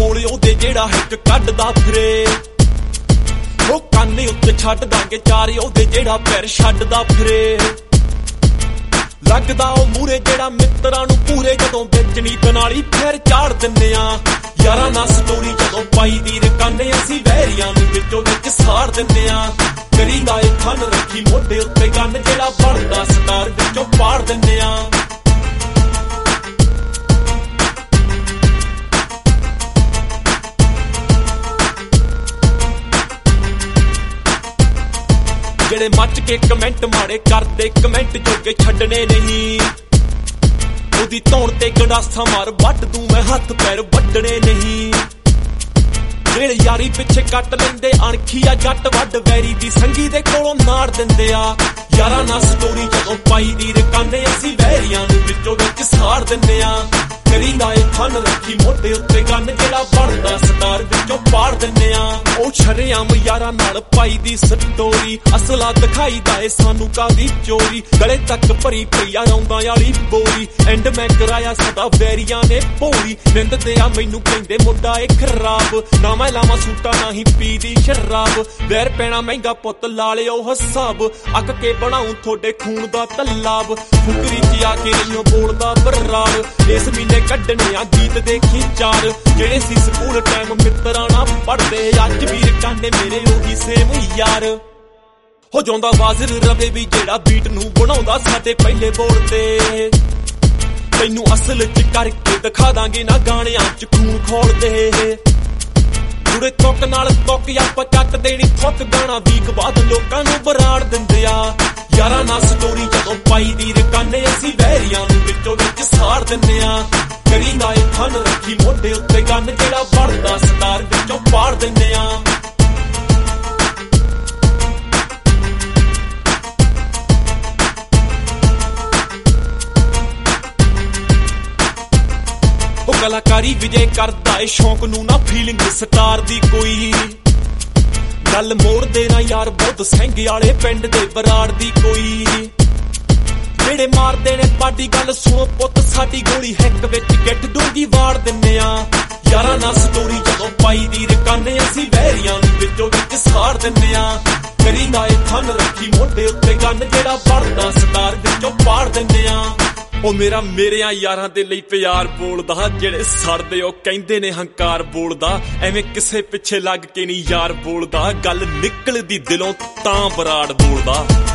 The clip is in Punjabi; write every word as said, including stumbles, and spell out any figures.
ਕੋਲ ਉਹਦੇ ਜਿਹੜਾ ਹਿੱਕ ਕੱਢਦਾ ਫਿਰੇ ਉਹ ਕੰਨ ਉੱਤੇ ਛੱਡ ਦਾਂਗੇ ਚਾਰੇ ਉਹਦੇ ਜਿਹੜਾ ਪੈਰ ਛੱਡਦਾ ਫਿਰੇ ਲੱਗਦਾ ਉਹ ਮੂਰੇ ਜਿਹੜਾ ਮਿੱਤਰਾਂ ਨੂੰ ਪੂਰੇ ਜਦੋਂ ਵਿੱਚ ਨੀਤ ਨਾਲੀ ਫਿਰ ਚਾੜ ਦਿੰਨੇ ਆ ਯਾਰਾਂ ਨਾਲ ਸਟੋਰੀ ਜਦੋਂ ਪਾਈ ਦੀ ਰਕਾਨੇ ਅਸੀਂ ਵਹਿਰੀਆਂ ਨੂੰ ਵਿੱਚੋਂ ਵਿੱਚ ਸਾੜ ਦਿੰਨੇ ਆ ਕਰੀਦਾ ਏ ਖੰਨ ਰੱਖੀ ਮੋਢੇ ਉੱਤੇ ਗੰਨ ਜਿਹੜਾ ਬਣਦਾ ਸਟਾਰ ਵਿੱਚੋਂ ਪਾੜ ਦਿੰਨੇ ਆ ਜਿਹੜੇ ਮੱਚ ਕੇ ਕਮੈਂਟ ਮਾੜੇ ਕਰਦੇ ਕਮੈਂਟ ਜੋਗੇ ਛੱਡਣੇ ਨਹੀਂ ਉਹਦੀ ਧੌਣ ਤੇ ਗੰਡਾਸਾ ਮਾਰ ਵੱਢ ਦੂੰ ਮੈਂ ਹੱਥ ਪੈਰ ਵੱਢਣੇ ਨਹੀਂ ਜਿਹੜੇ ਯਾਰੀ ਪਿੱਛੇ ਕੱਟ ਲੈਂਦੇ ਅਣਖੀ ਆ ਜੱਟ ਵੱਢ ਵੈਰੀ ਦੀ ਸੰਗੀ ਦੇ ਕੋਲੋਂ ਨਾੜ ਦਿੰਦੇ ਆ ਯਾਰਾਂ ਨਾਲ ਸਟੋਰੀ ਜਦੋਂ ਪਾਈ ਦੀ ਰਕਾਨੇ ਅਸੀਂ ਵਹਿਰੀਆਂ ਨੂੰ ਵਿੱਚੋਂ ਵਿੱਚ ਸਾੜ ਦਿੰਦੇ ਆ ਕਰੀਦਾ ਏ ਖੰਨ ਰੱਖੀ ਮੋਢੇ ਉੱਤੇ ਗੰਨ ਜਿਹੜਾ ਬਣਦਾ ਸਟਾਰ ਵਿੱਚੋਂ ਪਾੜ ਦਿੰਦੇ ਆ ਉਹ ਸ਼ਰੇਆਮ ਯਾਰਾਂ ਨਾਲ ਪਾਈ ਦੀ ਸਟੋਰੀ ਅਸਲਾ ਦਿਖਾਈਦਾ ਏ ਸਾਨੂੰ ਕਾਦੀ ਚੋਰੀ ਗਲੇ ਤੱਕ ਭਰੀ ਪਈ ਆ ਰੌਂਦਾਂ ਵਾਲੀ ਬੋਰੀ ਐਂਡ ਮੈਂ ਕਰਾਇਆ ਸਾਡਾ ਵੈਰੀਆਂ ਨੇ ਪੋਰੀ ਨਿੰਦਦੇ ਆ ਮੈਨੂੰ ਕਹਿੰਦੇ ਮੁੰਡਾ ਏ ਖਰਾਬ ਨਾ ਮੈਂ ਲਾਵਾਂ ਸੂਟਾ ਨਾ ਹੀ ਪੀ ਦੀ ਸ਼ਰਾਬ ਵੈਰ ਪੈਣਾ ਮਹਿੰਗਾ ਪੁੱਤ ਲਾ ਲਿਓ ਹਿਸਾਬ ਅੱਕ ਕੇ ਬਣਾਉ ਤੁਹਾਡੇ ਖੂਨ ਦਾ ਤਲਾਬ ਫੁਕਰੀ ਚ ਆ ਕੇ ਨਹੀਂ ਬੋਲਦਾ ਬਰਾੜ ਇਸ ਮਹੀਨੇ ਕੱਢਣੇ ਆ ਗੀਤ ਦੇਖੀ ਚਾਰ ਜਿਹੜੇ ਸੀ ਸਕੂਲ ਟਾਈਮ ਮਿੱਤਰਾਂ ਨਾਲ ਪੜਦੇ ਅੱਜ ਵੀ ਰਕਾਨੇ ਮੇਰੇ ਉਹੀ ਸੇਮ ਯਾਰ ਹੋ ਜਾਂਦਾ ਵਾਜ਼ਰ ਰਵੇ ਵੀ ਜਿਹੜਾ ਬੀਟ ਨੂੰ ਬਣਾਉਂਦਾ ਸਾਡੇ ਪਹਿਲੇ ਬੋਲ ਤੇ ਤੈਨੂੰ ਅਸਲ ਚ ਕਰਕੇ ਦਿਖਾ ਦਾਂਗੇ ਨਾ ਗਾਣਿਆਂ ਚ ਖੂਨ ਖੋਲਦੇ ਜੁੜੇ ਤੁੱਕ ਨਾਲ ਤੁੱਕ ਆਪਾਂ ਚੱਕ ਦੇਣੀ ਥੁੱਕ ਗਾਣਾ ਵੀਕ ਬਾਅਦ ਲੋਕਾਂ ਨੂੰ ਬਰਾੜ ਦਿੰਦੇ ਆ ਯਾਰਾਂ ਨਾਲ ਸਟੋਰੀ ਜਦੋਂ ਪਾਈ ਦੀ ਰਕਾਨੇ ਅਸੀਂ ਵਹਿਰੀਆਂ ਨੂੰ ਵਿੱਚੋਂ ਵਿੱਚ ਸਾੜ ਦਿੰਦੇ ਆ ਕਰੀਦਾ ਏ ਖੰਨ ਰੱਖੀ ਮੋਢੇ ਉੱਤੇ ਗੰਨ ਜਿਹੜਾ ਬਣਦਾ ਸਟਾਰ ਵਿੱਚੋਂ ਪਾੜ ਦਿੰਦੇ ਆ ਉਹ ਕਲਾਕਾਰੀ ਵਿਜੇ ਕਰਦਾ ਏ ਸ਼ੌਂਕ ਨੂੰ ਨਾ ਫੀਲਿੰਗ ਸਟਾਰ ਦੀ ਕੋਈ ਗੱਲ ਮੋੜਦੇ ਨਾ ਯਾਰ ਬੁੱਧ ਸਿੰਘ ਵਾਲੇ ਪਿੰਡ ਦੇ ਬਰਾੜ ਦੀ ਕੋਈ ਜਿਹੜੇ ਮਾਰਦੇ ਨੇ ਪਾਡੀ ਗੱਲ ਸੁਣੋ ਪੁੱਤ ਸਾਡੀ ਗੋਲੀ ਹਿੱਕ ਵਿੱਚ ਗਿੱਟ ਡੂੰਗੀ ਵਾੜ ਦਿੰਨੇ ਆ ਯਾਰਾਂ ਨਾਲ ਸਟੋਰੀ ਜਦੋਂ ਪਾਈ ਦੀ ਰਕਾਨੇ ਅਸੀਂ ਵਹਿਰੀਆਂ ਨੂੰ ਵਿੱਚੋਂ ਵਿੱਚ ਸਾੜ ਦਿੰਨੇ ਆ ਕਰੀਦਾ ਏ ਖੰਨ ਰੱਖੀ ਮੋਢੇ ਉੱਤੇ ਗੰਨ ਜਿਹੜਾ ਬਣਦਾ ਸਟਾਰ ਵਿੱਚੋਂ ਪਾੜ ਦਿੰਨੇ ਆ ਉਹ ਮੇਰਾ ਮੇਰਿਆਂ ਯਾਰਾਂ ਦੇ ਲਈ ਪਿਆਰ ਬੋਲਦਾ ਜਿਹੜੇ ਸੜਦੇ ਉਹ ਕਹਿੰਦੇ ਨੇ ਹੰਕਾਰ ਬੋਲਦਾ ਐਵੇਂ ਕਿਸੇ ਪਿੱਛੇ ਲੱਗ ਕੇ ਨਹੀਂ ਯਾਰ ਬੋਲਦਾ ਗੱਲ ਨਿਕਲਦੀ ਦਿਲੋਂ ਤਾਂ ਬਰਾੜ ਬੋਲਦਾ।